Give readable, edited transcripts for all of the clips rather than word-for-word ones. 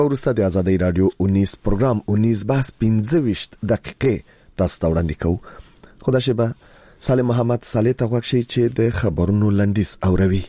ورسته د آزادۍ رادیو 19 پروګرام 19 بحث 15 دقیقې تاسو ته وړاندې کوو. خدا شبه سالم محمد صالح ته غوښتي چې د خبرونو لنډیز اوروي.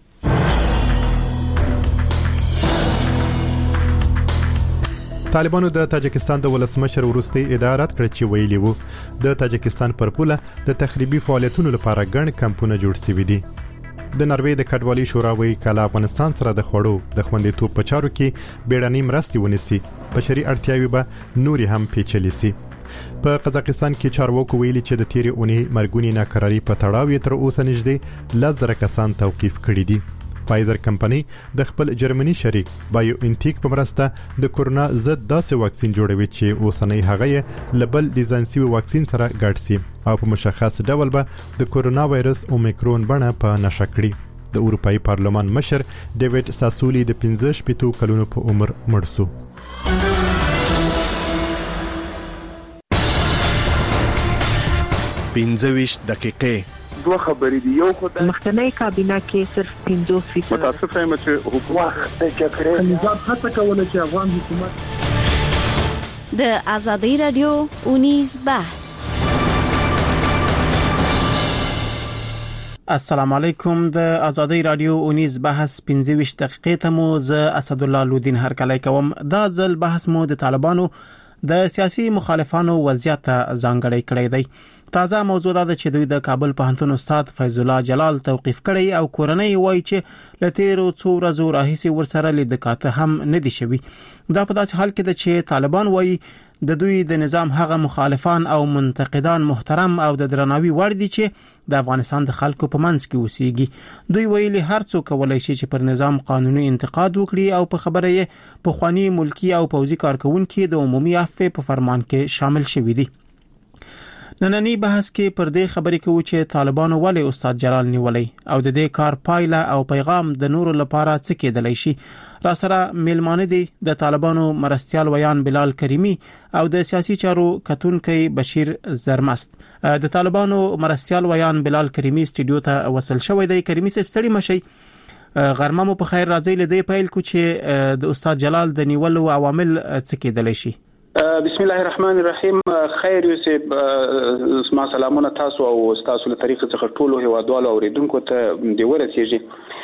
طالبانو د تاجکستان د ولسمشر وروستي ادارات کړ چې ویلي وو د تاجکستان پر پوله د تخریبي فعالیتونو لپاره ګڼ کمپونه جوړ شوي دي. د نروې د کډوالۍ شورا وایي کله افغانستان سره د خوړو د خوندیتوب په چارو کې بیړنۍ مرستې ونیسي بشري اړتیاوې به نورې هم پیچلې سي. په قزاقستان کې چارواکو ویلي چې د تیرې اونۍ مرګونی ناکراری په تړاو تر اوسه نږدې 10,000 کسان توقیف کړي دي. فایزر کمپنی د خپل جرمني شریک بایو انټیک په مرسته د کورونا ضد داسې واکسین جوړوي چې اوسنۍ هغه لبل ډیزاین شوی واکسین سره ګډ سي او په مشخص ډول به د کورونا وایرس اومیکرون بڼه په نشه کړي. د اروپאי پارلمان مشر ډیوډ ساسولی د 15 کلونو په عمر مړ شو. 15 دقیقې دوه خبرې دي. یو خو د مخکنی کابینه کې صرف 50% متاسف یم چې حکومت د جګړې نظام هڅه کوله چې افغان حکومت د آزادۍ رادیو 19 بحث. السلام علیکم. د آزادۍ رادیو 19 بحث 15 دقیقې ته مو ز اسد الله لودین هرکلی کوم. دا ځل بحث مو د طالبانو د سیاسي مخالفانو وضعیت ځانګړی کړی دی. تازه موضوع ده چې دوی د کابل پوهنتون استاد فیض الله جلال توقیف کړی او کورنۍ وایي چې لتیرو څو ورځو راهیسې ورسره لیدکاته هم نه دي شوي. دا په داسې حال کې ده چې طالبان وایي د دوی د نظام هغه مخالفان او منتقدان محترم او د درناوي وړ دي چې د افغانستان د خلکو په منځ کې اوسېږي. دوی ویلي هر څوک کولای شي چې پر نظام قانوني انتقاد وکړي او په خبره یې په خواني ملکی او پوځي کارکونکو د عمومي عفو په فرمان کې شامل شوي دي. نننی بحث کې پر دې خبرې کوو چې طالبانو ولې استاد جلال نیولای او د دې کار پایله او پیغام د نورو لپاره څه کېدلی شي. را سره میلمانه دي د طالبانو مرستیال ویان بلال کریمی او د سیاسي چارو کتونکي بشیر زرمست. د طالبانو مرستیال ویان بلال کریمی استودیو ته وصل شوی دی. کریمی صاحب ستړي مشي. غرمه مو په خیر راځي. لدې پیل کو چې د استاد جلال د نیولو عوامل څه کېدلی شي. بسم الله الرحمن الرحیم. خیر یوسف ما سلامونه تاسو او تاسو له طریقې څخه ټولو هیوادوالو اوریدونکو ته دی ورسیږي.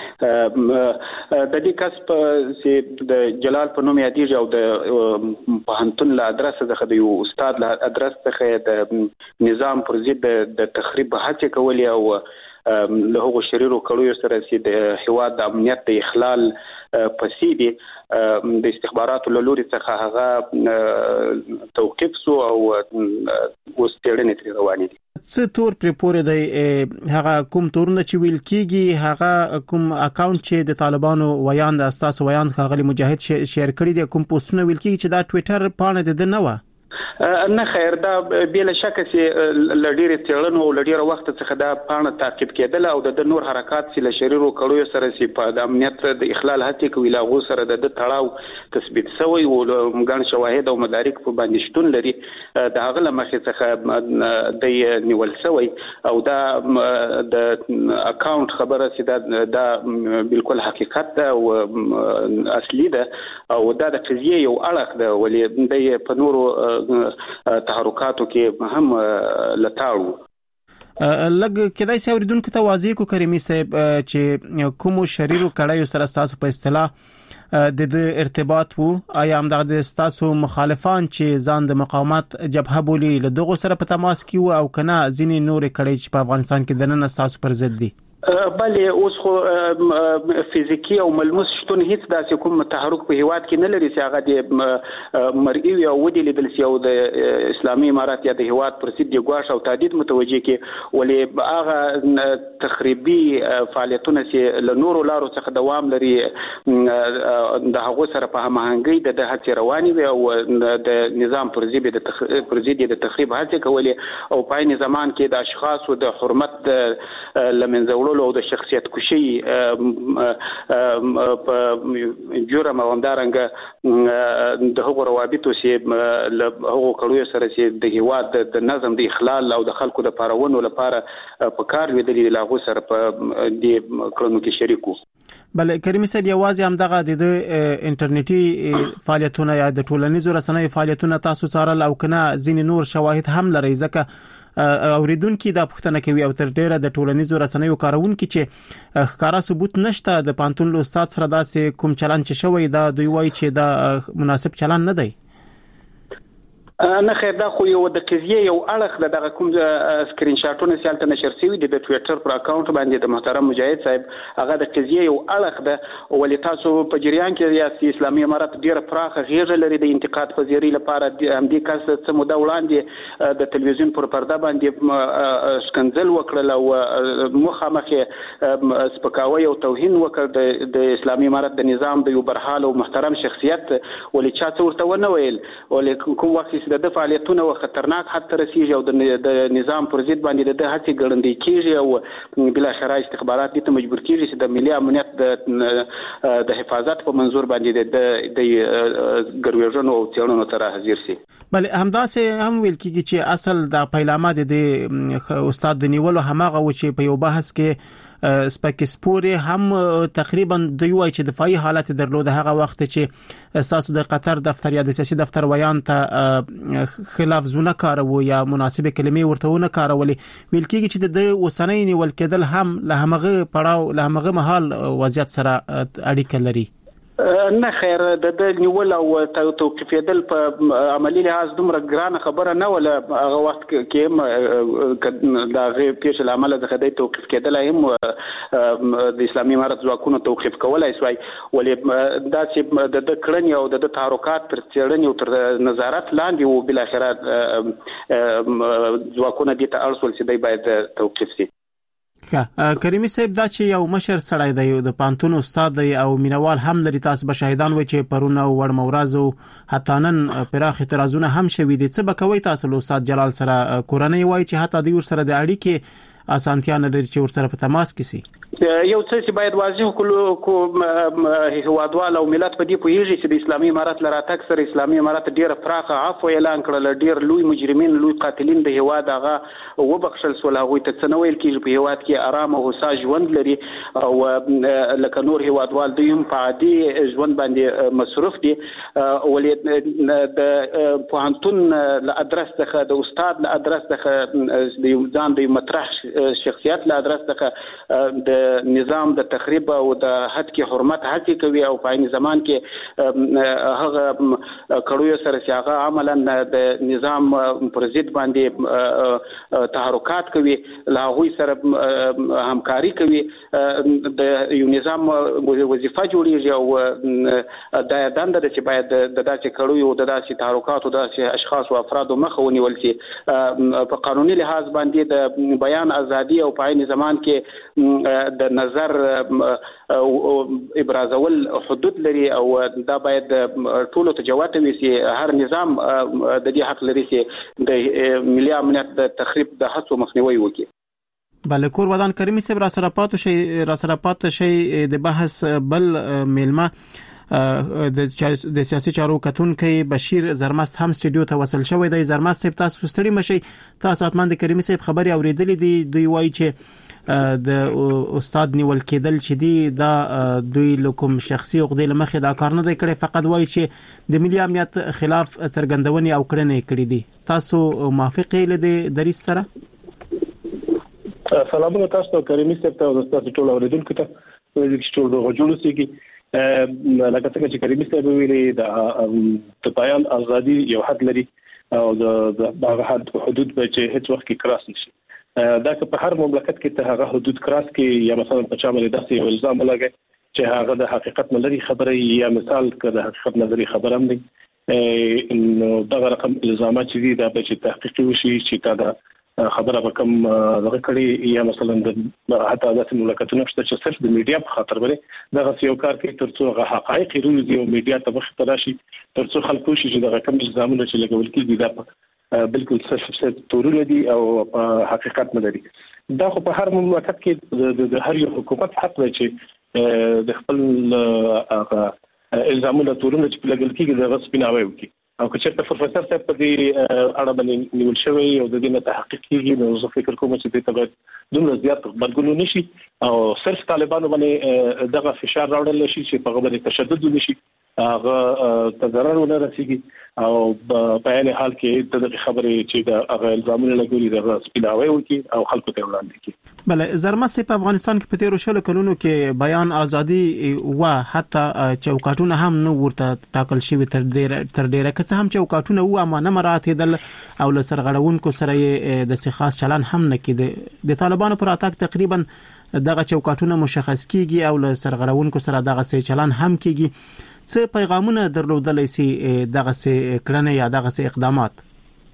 د دې کسب چې د جلال په نوم یادېږي او د پوهنتون له ادرس څخه د یو استاد له ادرس څخه د نظام پر ضد د تخریب هڅه کولې او له هغو شریرو کړیو سره چې د هیواد د امنیت د اخلال پسې دي د استخباراتو له لوري څخه هغه توقیف شو او اوس تړنې ترې روانې دي. څه تور پر پورې دی هغه کوم تورونه چې ویل کیږي هغه کوم اکاونټ چې د طالبانو ویان د اساس ویان خغلی مجاهد شیر کړی دي کوم پوسټونه ویل کیږي چې دا ټوئیټر پاڼه د نه و. نه خیر دا بلا شک چې لډیر تړنو او لډیر وخت څخه دا پاڼه تعقیب کېدل او د نور حرکات چې له شریرو کړیو سره چې په د امنیت د اخلال هڅه کوي لا غو سره د تړاو تثبیت شوی او ګڼ شواهد او مدارک په باندې شتون لري. د هغه لمخې څخه د نیول شوی او دا د اکاونټ خبره چې دا بالکل حقیقت ده او اصلي ده او دا د قضیه یو اړخ ده ولې د په نورو تحرکاتو کې هم لټاړو. لګ کدای څو ردونکو ته واضح کو کریمی صاحب چې کوم شریرو کړهیو سره تاسو په اصطلاح د ارتباط وو آیا هم د تاسو مخالفان چې ځان د مقاومت جبهه بولی له دغه سره په تماس کې وو او کنه ځینې نور کړي چې په افغانستان کې د نن تاسو پر ضد دي. بلې اوس خو فزیکی او ملموس شتون هیڅ داسې کوم تحرک په هیواد کې نه لري چې هغه د مرئي او ودی لیدل سی او د اسلامي امارات یا د هیواد پر ضد ګواښ او تهدید متوجه کې ولې هغه تخریبي فعالیتونه چې له نورو لارو څخه دوام لري د هغه سره په هماهنګي د هڅې رواني وي او د نظام پر ضد د تخریب هڅه کولې او په عین زمان کې د اشخاصو د حرمت لمنځه او د شخصیت کشي په جرم او همدارنګه د هغو روابطو چې له هغو کړیو سره چې د هیواد د نظم د اخلال او د خلکو د پارونو لپاره په کار ویدلې له هغو سره په دې کړنو کې شریکو. بل کریمي صاحب یوازې هم دغه د انټرنیټي فعالیتونه یا د ټولنیزو رسنیو فعالیتونه تاسو څارل او کنه ځینې نور شواهد هم لري ځکه اوریدونکو دا پوښتنه کوي او تر ډیره د ټولنیزو رسنیو کارونکو چې ښکارا ثبوت نشته د پانتون استاد سره داسې کوم چلن چې شوی دا دوی وایي چې دا مناسب چلن نه دی. نه خیر دا خو یو د قضیه یو اړخ دغه کوم سکرین شاټونه سیالته نشر شوی د ټوئیټر پر اکاونټ باندې د محترم مجاهد صاحب هغه د قضیه یو اړخ ده ولې تاسو په جریان کې ریاست اسلامي امارات ډیره پراخه غیږه لري د انتقاد پذیری لپاره هم دې کس څه موده وړاندې د تلویزیون پر پرده باندې شکنځل وکړل او مخامخ سپکاوی او توهین وکړ د اسلامي امارات د نظام د یو برحال او محترم شخصیت ولې چا څه ورته ونه ویل ولې کوم وخت د فعالیتونه و خطرناک حد ته رسیږي او د نظام پر ضد باندې د هڅې ګړندې کیږي او بلا شرع استخبارات دې ته مجبور کیږي چې د ملي امنیت د حفاظت په منظور باندې د ګرویژنو او څېړنو تر حاضر شي. بل همداسې هم ویل کیږي چې اصل د پیلامه د استاد د نیولو هماغه و چې په یو بحث کې سپکسپوري هم تقریبا دوی وایي چې دفاعي حالت درلود هغه وخت چې اساسو د قطر دفتر یا د سیاسي دفتر ویان ته خلاف زونه کارو یا مناسبه کلمې ورته ونه کارولې ویل کیږي چې د وسنۍ نیول کېدل هم له همغه پړاو له همغه محل وضعیت سره اړیکه لري. نه خیر د نیول او توقیفېدل په عملی لحاظ دومره ګرانه خبره نه ولا هغه وخت کې دا غي پیښه العمل د خدای توقیف کېدل هم د اسلامي امارت ځواکونو توقیف کولای شوی ولې دا چې د کړنې او د تحرکات تر څېړنې او تر نظارت لاندې او بل اخرات ځواکونه دې ته اړول چې دی باید توقیف شي. کریمي صاحب دا چې یو مشر سړی دی د پانتون استاد دی او مینوال هم لري تاسو به شاهدان وي چې پرونه وړ مورازو حتی نن پراخ اعتراضونه هم شوي دي څه بکوي تاسو له استاد جلال سره کورنۍ وایي چې حتی د ور سره د اړیکې اسانتیا نه لري چې ور سره په تماس کې سي. یو څه چې باید واضح کړو هوادوال او ملت په دې پوهیږي چې د اسلامي امارات لراتک سره اسلامي امارات ډیره پراخه عفو اعلان کړل ډیر لوی مجرمین لوی قاتلین د هواد هغه وبخښل سول هغه ته څنویل کېږي په هواد کې آرام او هوسا ژوند لري او لکه نور هوادوال دوی هم په عادي ژوند باندې مصروف دي ولې د پوهنتون له ادرس څخه د استاد له ادرس څخه د ځان د مطرح شخصیت له ادرس څخه د نظام د تخریب او د حد کې حرمت هڅه کوي او په عین زمان کې هغه کړوي سره چې هغه عملاً د نظام پر ضد باندې تحرکات کوي لا هغوی سره همکاري کوي د یو نظام وظیفه جوړیږي او د دنده چې باید د داسې کړوي او د داسې تحرکات او داسې اشخاص او افراد مخ ونیول شي په قانوني لحاظ باندې د بیان ازادي او په عین زمان کې د نظر ابرازول حدود لري او دا باید ټولو ته جوات وي چې هر نظام د دې حق لري چې د ملي امنیت د تخریب د هڅو مخنیوي وکړي. بل کور ودان کریمي صاحب را سره پاتو شي د بحث بل میلمه د سیاسي چارو کتونکو بشیر زرمست هم سټډیو ته وصل شوی دی. زرمست صاحب تاسو ستړي مشي تاسو اتمن د کریمي صاحب خبري اوریدلې دي دوی وایي چې د استاد نیول کېدل چې دی دا دوی لکم شخصي عقدې لمخې دا کار نه دی کړی فقط وایي چې د ملي امنیت خلاف څرګندونې او کړنې کړې دي. تاسو موافق یې له دریس سره؟ سلامونه تاسو ته کریمي صاحب ته او تاسو ټول اوریدونکو ته چې ټول د غوړو سيږي لکه څنګه چې کریمي صاحب ویلي د بیان ازادي یو حد لري او د حد حدود به چې هیڅ وخت کې کراس نشي دا که په هر مملکت کې ته هغه حدود کراس کې یا مثلا په چا باندې داسې الزام لګي چې هغه د حقیقت نه لري خبره یا مثال که د حقیقت نه لري خبره هم دي نو دا رقم الزامات چې دا به چې تحقیق وشي چې دا خبره به کوم دغه کړي یا مثلا د حتی داسې مملکتونو چې صرف د میډیا په خاطر باندې دغه یو کار کوي ترڅو هغه حقایق روزي او میډیا ته مخ ته راشي ترڅو خلکو شي چې دغه کوم الزامونه چې لګول کېږي دا بالکل صرف تورونه دي او حقیقت نه لري. دا خو په هر مملکت کې د هر یو حکومت حق دی چې د خپل الزامونه تورونه چې لګول کېږي د غصب نه وایي او که چېرته پروفیسور صاحب په دې اړه باندې نیول شوی او د دې نه تحقیق کیږي نو زه فکر کوم چې دې ته باید دومره زیات بدګلو نشي او صرف طالبانو باندې دغه فشار راوړل شي چې په غوړې تشدد ونشي هغه تضرر ونه رسیږي او په عین حال کې د خبرې چې د هغه الزامونه لګولي د سپیناوي وکي او خلکو ته وړاندې کړي. بله زرمسي په افغانستان کې په تیرو شلو کلونو کې بیان ازادي و حتی چوکاټونه هم نو ورته ټاکل شوی تر ډیره که څه هم چوکاټونه و اما نه مراتیدل او له سرغړونکو سره د خاص چلن هم نه کېده. د طالبانو پر اتاک تقریبا دغه چوکاټونه مشخص کیږي او له سرغړونکو سره دغه سي چلن هم کیږي. څه پیغامونه درلودلای سي دغه سي کړنې یا دغه سي اقدامات؟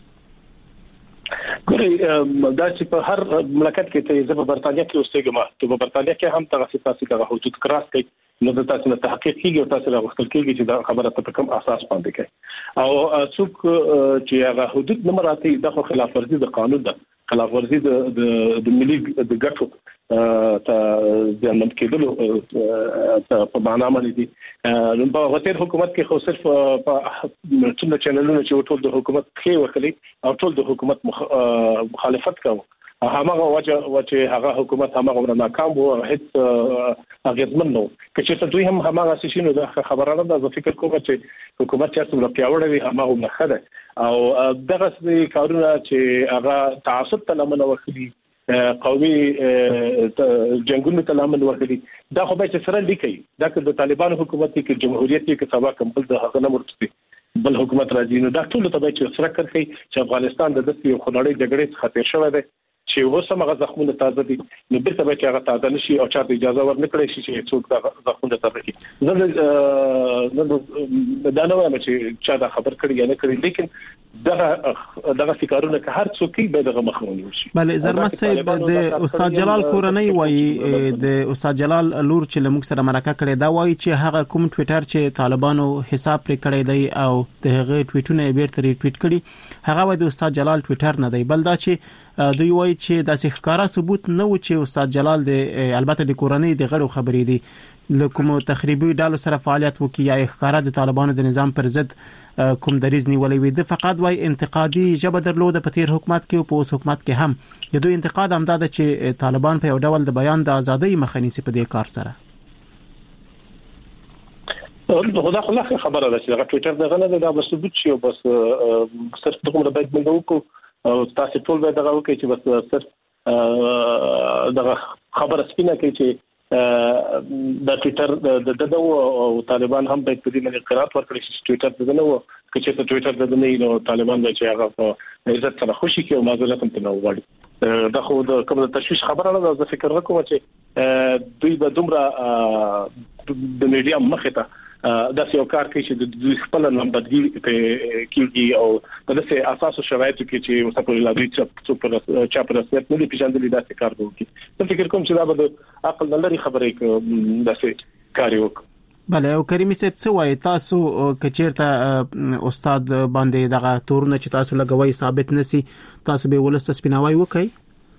ګوري دا چې په هر مملکت کې ته په برتانیا کې اوسېږم ته په برتانیا کې هم تاسو دغه حدود کراس کوي نو د تاسو نه تحقیق کیږي او تاسو راغستل کیږي چې دا خبره په کوم اساس باندې کوي او څوک چې هغه حدود نه مراتي د خلاف ورزي د قانون ده خلاف ورزي د ملي د ګټو ته د نن کېدلو په معنا باندې دي نو په غیر حکومت کې خو صرف په څومره چینلونه چې ټول د حکومت کې وکړي او ټول د حکومت مخالفت کوي هغه وجه هغه حکومت هغه ناکام وو هیڅ اغیزمن نو چې دوی هم هغه شي نو د خبرانه د فکر کوم چې حکومت چې څومره پیاوړی وي هغه نه خده او دغه کارونه چې هغه تعصب ته لمن وکړي قومي جنگونو ته لمن وکړي دا خو به چې سره لیکي دا که د طالبانو حکومت کې جمهوریت کې سبا کمبل د هغه نه مرتبه بل حکومت راځي نو دا ټول ته به چې سره کوي چې افغانستان د دې یو خنړې جګړې خطر شوی دی چې اوس هم زخمونه تازه دي نو بیرته به چې هغه تازه نشي او چاته اجازه ورنکړي شي چې څوک دا زخمونه تازه کړي زه دا نه وایم چې چا دا خبر کړی یا نه کړی لیکن دغه فکرونه که هر څوک به دغه مخاوني وشي. بله زرمسي د استاد جلال کورنۍ وایي د استاد جلال لور چې لموږ سره مرکه کړې دا وایي چې هغه کوم ټوئیټر چې طالبانو حساب پرې کړی دی او د هغه ټویټونه بیرته ریټویټ کړي هغه وایي د استاد جلال ټوئیټر نه دی بل دا چې دوی وایي چې د ښکارا ثبوت نه و چې استاد جلال د البته د کورنۍ د غړو خبرې دي لکه تخریبي ډالو سره فعالیت وکي یا ښکارا د طالبانو د نظام پر ضد کوم دریز نیولې وي د فقط وای انتقادي جبه درلوده په تیر حکومت کې او په اوس حکومت کې هم د دوی انتقاد هم دا ده چې طالبان په یو ډول د بیان د ازادۍ مخنیسي په دې کار سره خدا خبره ده چې هغه ټوئیټر دغه نه دا بس ثبوت شي او بس صرف دغه باید موږ وکړو او تاسو ټول به دغه وکړي چې بس صرف دغه خبره سپینه کوي چې د ټوئیټر د او طالبان هم باید په دې باندې قرارات ورکړي چې ټوئیټر د نو چې ټوئیټر د نه نو طالبان به چې هغه په عزت سره خوشي کوي او معذرت هم نه وغواړي دا خو د کوم د تشویش خبره نه ده فکر وکوم چې دوی به دومره د میډیا مخه ته دا یو کار کوي چې د دوی خپل نمبردګي په کېږي او په داسې اساسو شرایطو کې چې مستقل لاري چې چا پر رسمیت نه پیژندل دا کار کوي زه فکر کوم چې دا به عقل نه لري خبرې داسې کار وکړي. بله او کریمي صاحب څه وایي تاسو کچیرته استاد باندې دغه تورونه چې تاسو لګوي ثابت نسی تاسو به ولست سپیناوي وکي؟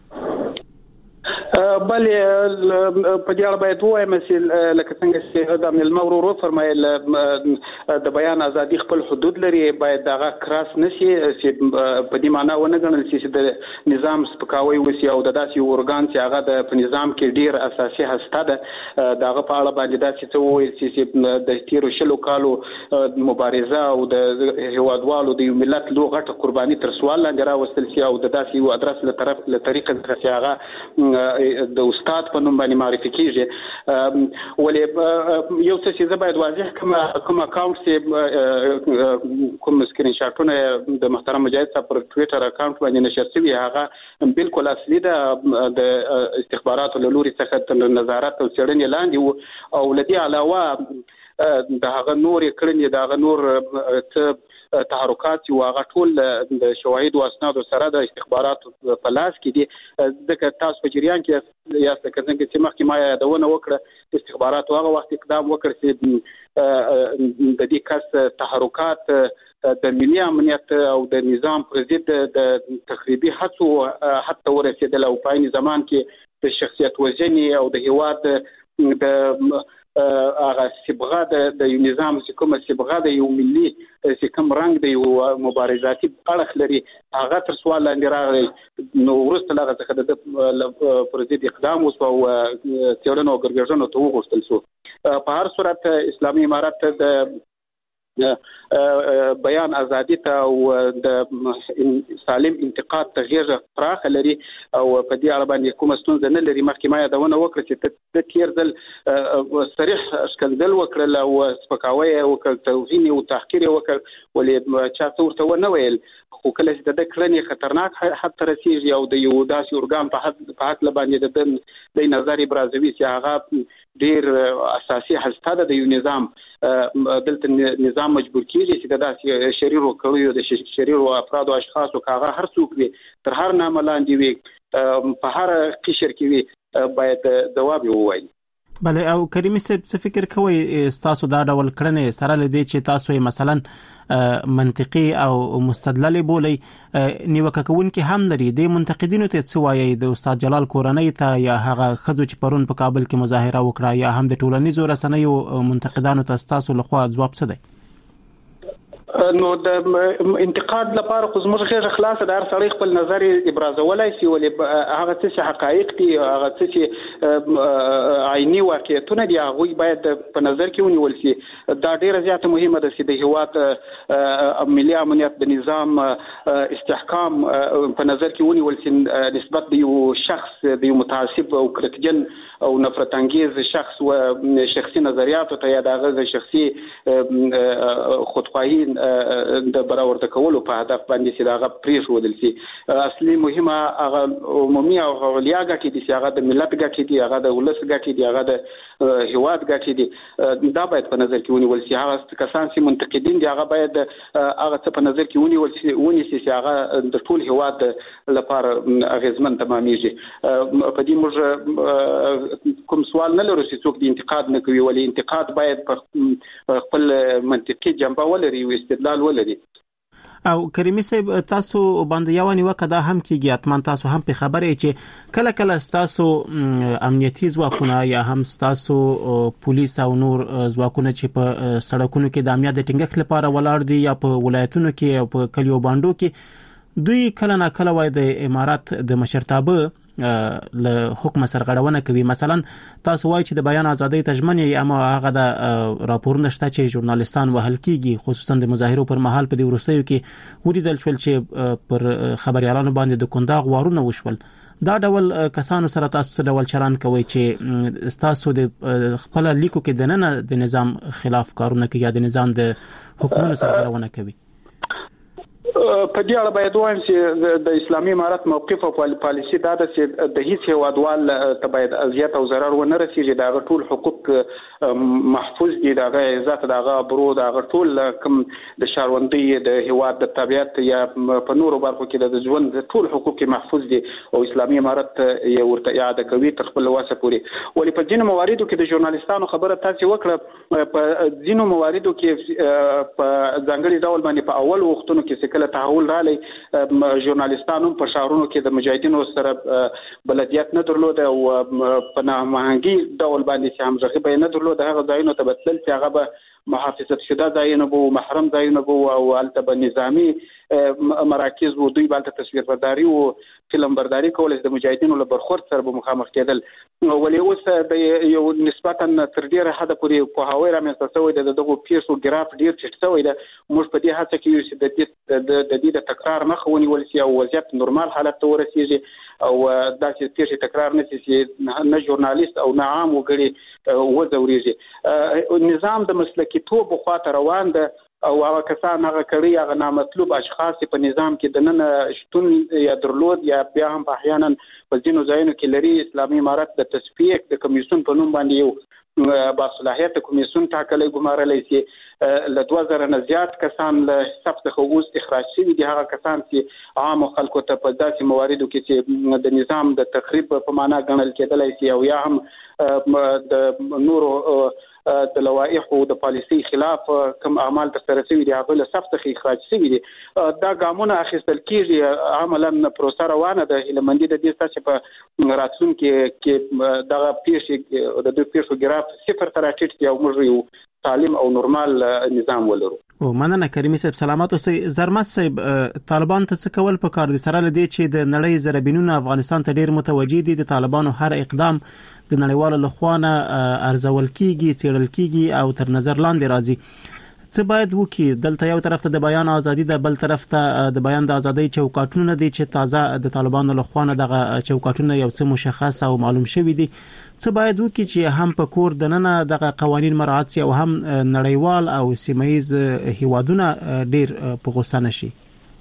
بله په دې اړه باید وایم چې لکه څنګه چې د المورور فرمایل د بیان ازادي خپل حدود لري باید دغه کراس نشي چې په دې معنی ونه ګڼل شي چې د نظام سپکاوي وسی او د داسې اورګان چې هغه د نظام کې ډیر اساسي هسته ده دغه په اړه باندې داسې څه وایي چې د تیرو شلو کالو مبارزه او د هوادوالو د ملت لو غټه قرباني تر سوال لاندې راوستل شي او د داسې یو ادرس له طرف له طریقې چې هغه د استاد په نوم باندې معرفي کیږي ولې یو څه چې باید واضح کوم اکاونټ چې کوم سکرین شاټونه د محترم مجاهد صاحب پر ټوئیټر اکاونټ باندې نشر شوی هغه بالکل اصلي ده د استخباراتو له لوري څخه تر نظارت او څېړنې لاندې او لدی علاوه د هغه نور کړنې د هغه نور تحرکات او هغه ټول د شواهد او اسناد سره د استخباراتو په لاس کې دي ځکه تاسو په جریان کې یا څنګه چې مخکې ما یادونه وکړه استخباراتو هغه وخت اقدام وکړ چې د دې کس تحرکات د ملي امنیت او د نظام پر ضد د تخریبي هڅو حتی ورسېدل او په عین زمان کې د شخصیت وژنې او د هیواد د هغه صبغه د یو نظام چې کومه صبغه د یو ملي چې کوم رنګ د یو مبارزاتي اړخ لري هغه تر سوال لاندې راغی نو ورسته هغه څخه د پرځید اقدام وسو او تیورنو ګرګژنو ته وغوښتل شو. په هر صورت اسلامي امارت د بیان ازادي ته او د سالم انتقاد ته غیر فراخ لري او په دې اړه باندې کومه ستونزه نه لري. مخکې ما یادونه وکړه چې د تیر ځل صریح اشکندل وکړل او سپکاوی وکړ توهین او تحقیر وکړ ولې چا څه ورته ونه ویل خو کله چې د کړنې خطرناک حد ته رسیږي او د یو داسې اورګان په حق باندې د نظر ابرازوي چې هغه ډیر اساسي هسته ده د یو نظام دلته نظام مجبور کیږي چې د داسې شریرو کوي د شریرو افراد او اشخاص او هغه هر څوک وي تر هر نامه لاندې وي په هر قشر کې وي باید جواب ووایي. بله او کریمي صاحب څه فکر کوئ تاسو دا ډول کړنې سره لدی چې تاسو مثلا منطقي او مستدلل بولي نیوکه کوونکي هم لري د منتقدینو ته څه وایي د استاد جلال کورنۍ ته یا هغه خزو چې پرون په کابل کې مظاهره وکړه یا هم د ټولنیزو رسنیو منتقدانو ته تاسو لخوا ځواب څه دی؟ نو د انتقاد لپاره خو زموږ غیر خلاصه د هر سړي خپل نظر ابرازولای شي ولې هغه څه حقایق دي هغه څه چې عیني واقعیتونه دي هغه باید په نظر کې ونیول شي. دا ډیره زیاته مهمه ده چې د هیواد ملي امنیت د نظام استحکام په نظر کې ونیول شي نسبت د یو شخص د یو متعصب او کرکجن او نفرت انگیز شخص و شخصي نظریاتو ته یا د شخصي خودخواهی د برابر کولو په هدف باندې چې داغه پریښودل شي. اصلي مهمه هغه عمومي او غولیاګه کې دي چې هغه د ملت ګټې دي هغه د ولس ګټې دي هغه د هیواد ګټې دي دا باید په نظر کې ونیول شي. هغه کسان چې منتقدین دي هغه باید هغه څه په نظر کې ونیول شي چې هغه د ټول هیواد لپاره اغیزمن تمامېږي. په دې موږ کوم سوال نه لرو چې څوک د انتقاد نه کوي ولې انتقاد باید په خپل منطقي جنبه ولري او استدلال ولري. او کریمي صاحب تاسو باندې یو نیوکه دا هم کیږي اتمان تاسو هم په خبره چې کله کله تاسو امنیتي ځواکونه یا هم تاسو پولیس او نور ځواکونه چې په سړکونو کې د امنیت د ټینګښت لپاره ولاړ دي یا په ولایتونو کې او په کلیو باندو کې دوی کله نه کله وای د امارات د مشرتابه له حکم سرغړونه کوي. مثلا تاسو وایي چې د بیان ازادۍ تضمین یې اما هغه د راپور نشته چې ژورنالیستان وهل کیږي خصوصا د مظاهرو پر مهال په دې ورسېو کې ولیدل شول چې پر خبريالانو باندې د کنداغ وارونه وشول. دا ډول کسانو سره تاسو ډول چلند کوي چې تاسو د خپل لیکو کې د نن د نظام خلاف کارونه کوي یا د نظام د حکومت سرغړونه کوي. په دې اړه باید وایم چې د اسلامي امارت موقف او پالیسي دا ده چې د هیڅ هیوادوال ته باید اذیت او ضرر ونه رسیږي. دا ټول حقوق محفوظ دي دا عزت دا برو دا ټول کوم د شاروندي د هیواد د طبيعت یا په نورو برخو کې د ژوند ټول حقوق محفوظ دي او اسلامي امارت یې ورته اعاده کوي تر خپل واسه پوري. ولې په ځینو مواردو کې د ژورنالیستانو خبره تاسو وکړه په ځینو مواردو کې په ځانګړي ډول باندې په اول وختونو کې کله تحول رالی ژورنالیستانو په شهرونو کې د مجاهدینو سره بلدیت نه درلود او په نامهنګي ډول باندې چې همغږي به نه درلود هغه ځایونو ته بدلل چې هغه به محافظت شده ځایونه بو محرم ځایونه بو او البته به نظامی مراکز وو دوی باندې تصویر برداری او فلم برداری کول د مجاهدینو له برخورد سره به مخامخ کېدل. ولې اوس د یو نسبتا تر ډیره حد پورې په هوای رامنځته شوی د دغه پیسو ګراف ډیر چټ شوی د موږ په دې هڅه کې یو چې د دې تکرار مخه ونیول شي او وضعیت نورمال حالت ته ورسیږي او دا چې پیسې تکرار نه شي نه ژورنالیست او نه عام وګړي وځوريږي. نظام د مسلکي توب خواته روان ده او هغه کسان هغه کړي هغه نامطلوب اشخاص په نظام کې د نن شتون یا درلود یا بیا هم احیانا په ځینو ځایونو کې لري. اسلامي امارت د تصفیه د کمیسیون په نوم باندې یو باصلاحیت کمیسیون ټاکلې ګمارلې چې له 2000 نه زیات کسان له حساب څخه اوس اخراج شوي دي. هغه کسان چې عام خلکو ته په داسې مواردو کې چې د نظام د تخریب په معنا ګڼل کېدلای شي او یا هم د نورو د لوایح او د پالیسي خلاف کوم اعمال ترسره شوي دي هغه له صف څخه اخراج شوي دي. دا ګامونه اخیستل کیږي عملاً پروسه روانه ده. هیلمندي د دې چې په راتلونکي کې دغه پیښې د دوی پیښو ګراف صفر ته راټیټ شي او موږ یو تعلیم او نورمال نظام ولرو. او مننه کریمي صاحب، سلامات اوسئ. زرمت صاحب، طالبان ته څه کول پکار دي سره لدی چې د نړۍ زربینونه افغانستان ته ډیر متوجي دي؟ د طالبانو هر اقدام د نړیوالو لخوانه ارزول کیږي، څیړل کیږي او تر نظر لاندې راځي. څه باید وکړي؟ دلته یو طرف ته د بیان ازادي ده، بل طرف ته د بیان د ازادۍ چوکاټونه دي چې تازه د طالبانو لخوانه دغه چوکاټونه یو څه مشخص او معلوم شوي دي. څه باید وکړي چې هم په کور دننه دغه قوانين مراعات شي او هم نړیوال او سیمایي هیوادونه ډیر په غوسه نشي؟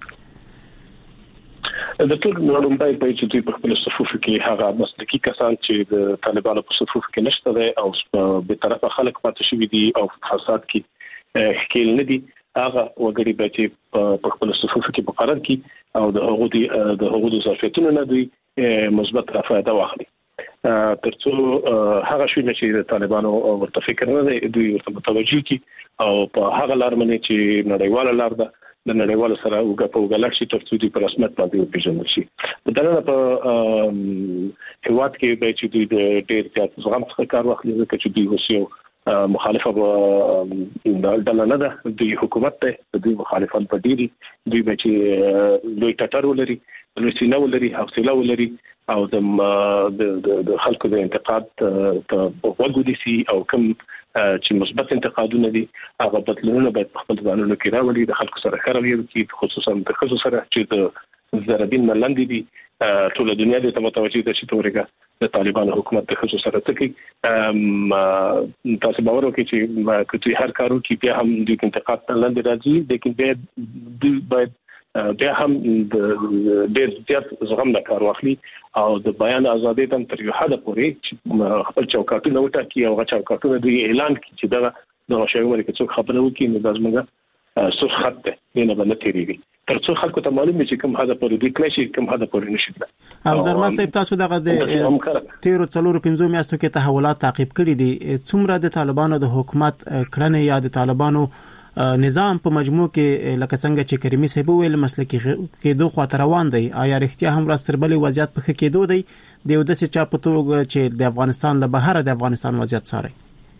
د ټول نړۍ په چې په خپل صفوف کې هغه مسلکي کسان چې د طالبانو په صفوف کې نشته دي او به طرفه خلک پاتې شوي دي او فساد کې خکیل نه دي، هغه وګړي به چې په خپل صفوف کې مقرر کی او د هغو د ظرفیتونو نه دوی مثبت فائدہ واخلي. ترڅو هغه شوی چې طالبانو ورته فکر نه دی، دوی ورته متوجي کی او په هغه لار باندې چې نړیواله لار ده د نړیوالو سره وګړي شي ترڅو دوی په رسمیت باندې وپیژندل شي. دغه په هیواد کې به چې دوی د ډېر زیات زغم څخه کار واخلي، ځکه چې دوی وسیو مخالفه ډله نه ده، دوی حکومت ته دوی مخالفان په ډیری دوی به چې لوی ټټر ولري، لوی سینه ولري، حوصله ولري او د خلکو د انتقاد ته وګوري سي او کوم چې مثبت انتقادونه دي هغه بدلونونه باید په خپل ځانونو کې راولي، د خلکو سره خبرې وکړي، خصوصا د خصوصا سره چې د زربین ملندې دي ټول دنیا د متوجي ده چې تورګه د طالبانو حکومت د خصوصا سره تکي تاسو باور وکړئ چې کله هر کارو کې بیا هم د انتقاد لاندې راځي، لیکن باید بیا هم د ډېر زیات زغم نه کار واخلي او د بیان ازادي تم تر یو حد پورې چې خپل چوکاټونه وټاکي او هغه چوکاټونه دوی اعلان کړي چې دا شی ورکه څوک خبره وکړي نو لازمه سو خط نه باندې تیریږي ترڅو خلکو ته معلوم شي کوم هدا پورې د کلاشي کوم هدا پورې نشي. او زرما صاحب تاسو دغه د 13 میاشتو کې تحولات تعقیب کړي دي، څومره د طالبانو د حکومت کړنې یا د طالبانو نظام په مجموع کې لکه څنګه چې کریمي صاحب ویل مسلکي کېدو خاطر روان دی، آیا رښتیا هم راستربلې وضعیت په کې کېدو دی د یو داسې چا په توګه چې د افغانستان له بهر د افغانستان وضعیت سره؟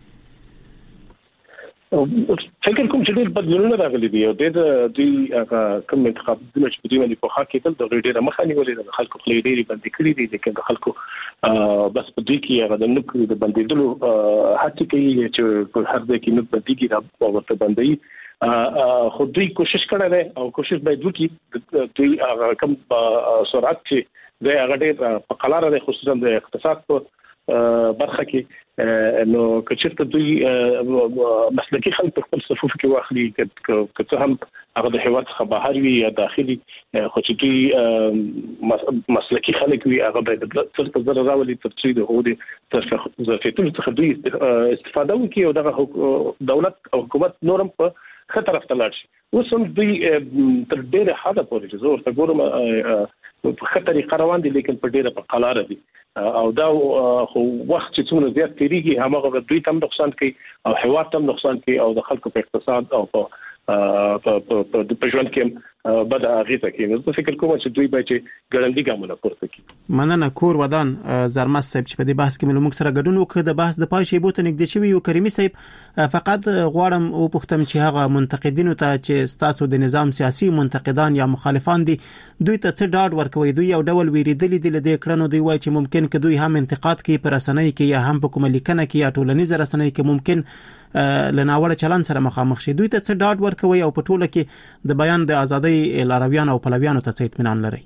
فکر کوم چې ډېر بدلونونه راغلي دي او دوی هغه کوم انتخابونه چې په دې باندې په حق کې د ډېر مخاني ولې د خلکو خلې ډېری باندې کړی دي، لیکن د خلکو بس په دې کې هغه د نوک د باندېدلو حتی کوي چې په هر ځای کې نوک باندې را ورته باندې خو دوی کوشش کړی دی او کوشش باید وکړي. دوی هغه کوم سرعت چې د هغه ډېر په قلاره دی، خصوصا د اقتصاد په برخه کې نو کچته دوی مسلکي خلک په خپل صفوف کې واخلي که هم هغه د هیواد څخه بهر وي یا داخلي، خو چې دوی مسلکي خلک وي هغه باید څه څه راولي ترڅو د هغوی ظرفیتونو څخه دوی استفاده وکړي او دغه دولت او حکومت نورم په ښه طرف ته لاړ شي. اوس هم دوی تر ډېره حده پورې چې زه ورته ګورم په ښه طریقه روان دي، لیکن په ډېره په قلاره دي او دا خو وخت چې څومره زیات تیریږي هماغه دوی تم نقصان کوي او هیواد تم نقصان کوي او د خلکو په اقتصاد او په ژوند کې بد اغیزه کوي. نو فکر کوم چې دوی به چې ګړندی ګامونه پورته کړي. مننه کور ودان زرمت صاحب چې په دې بحث کې موږ سره ګډون وکړ. د بحث د پای شی بوته نږدې شوی یو کریمي صاحب فقط غواړم او پوښتم چې هغه منتقدینو ته چې ستاسو د نظام سیاسي منتقدان یا مخالفان دي دوی ته څه ډاډ ورکوي؟ دوی یو ډول ویریدلې دي لدې کړنو، دوی وایي چې ممکن که دوی هم انتقاد کوي پر رسنۍ کې یا هم په کومه لیکنه کې یا ټولنیز رسنۍ کې ممکن لناوړه چلن سره مخامخ شي، دوی ته څه ډاډ ورکوي او په ټوله کې د بیان د ازادۍ لارویان او پلویانو ته څه اطمینان لري؟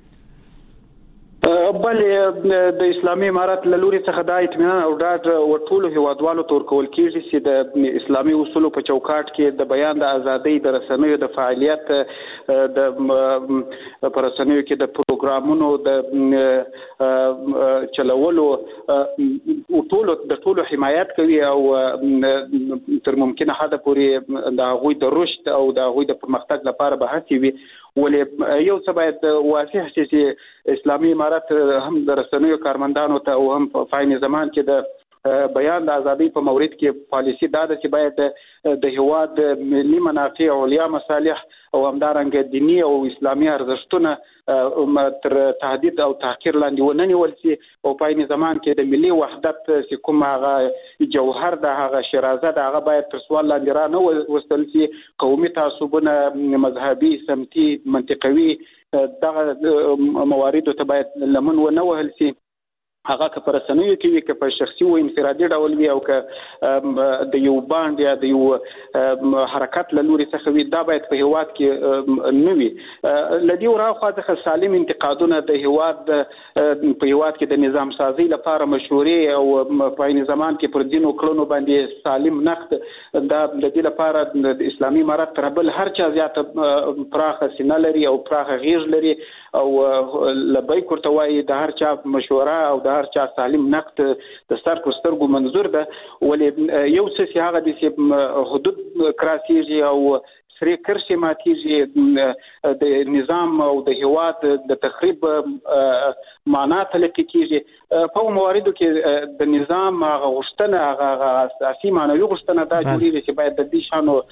بلې د اسلامي امارت له لوري څخه دا اطمینان او ډاډ ورټولو هیوادوالو ته ورکول کېږي چې د اسلامي اصولو په چوکاټ کې د بیان د ازادۍ د رسنیو د فعالیت د په رسنیو کې د پروګرامونو د چلولو ټولو حمایت کوي او تر ممکنه حد پورې د هغوی د رشد او د هغوی د پرمختګ لپاره به هڅې وي. ولې یو څه باید واضح شي چې اسلامي امارت هم د رسنیو کارمندانو ته او هم په عین زمان کې د بیان د ازادي په مورید کې پالیسی دا ده چې باید د هیواد ملي منافع او علیا مصالح او همدارنګه دینی او اسلامي ارزښتونه تر تهدید او تحقیر لاندې وننیول شي او په عین زمان کې د ملي وحدت چې کوم هغه جوهر د هغه شرازه د هغه باید تر سوال لاندې را نه وستل شي. قومي تعصبونه مذهبي سمتي منطقوي دغه مواردو ته باید لمن ونه وهل شي. هغه که پر رسنیو کې وي که په شخصي او انفرادي ډول وي او که د یو باند یا د یو حرکت له لوري څخه وي دا باید په هیواد کې نه وي. لدی وراخوا د سالم انتقادونه د هیواد په هیواد کې د نظام سازي لپاره مشورې او په عین زمان کې پر دین او کړنو باندې سالم نقد دا د دې لپاره د اسلامي امارت تر بل هر چا زیاته پراخه سینه لري او پراخه غیږ لري او لبیک ورته وایي د هر چا مشوره او د هر چا سالم نقد د سترګو منظور ده. ولې یو څه هغه د حدود کراسيږي او سری کرسي ماتيږي د نظام او د هیواد د تخریب معنا تلقي کیږي. په مواردو کې د نظام غوښتنه هغه اساسي معنوي غوښتنه دا جوړیږي چې باید د دې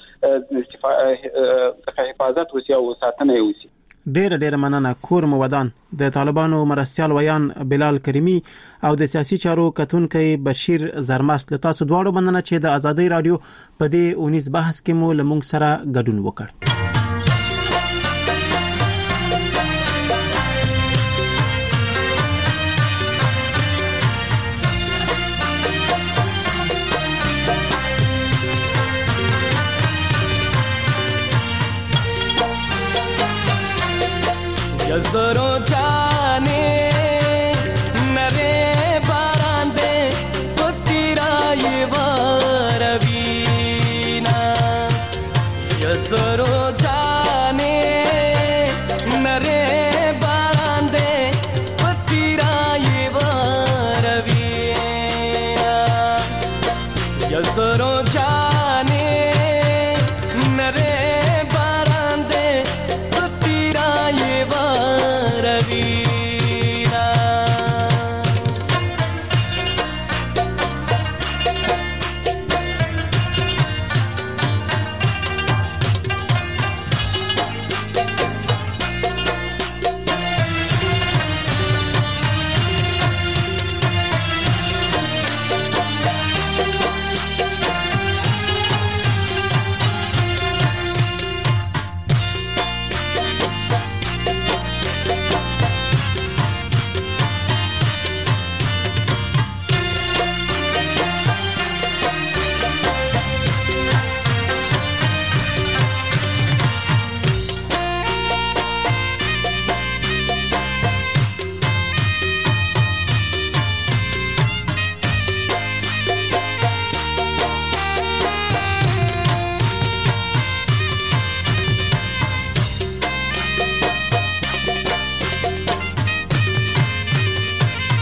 شانو حفاظت وشي او ساتنه وشي. ډېر مننه. کور مو ودان. د طالبانو مرستيال ویان بلال کریمی او د سیاسي چارو کتونکي بشیر زرمست له تاسو دواړو مننه چې د ازادي رادیو په دې 19 بحث کې مو لمونږ سره ګډون وکړ. जसरो जाने नरे बारांदे पुत्रा ये वारवीना जसरो जाने नरे बारांदे पुत्रा ये वारवीना जसरो जाने नरे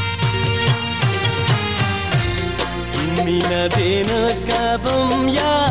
Mina dena kabam ya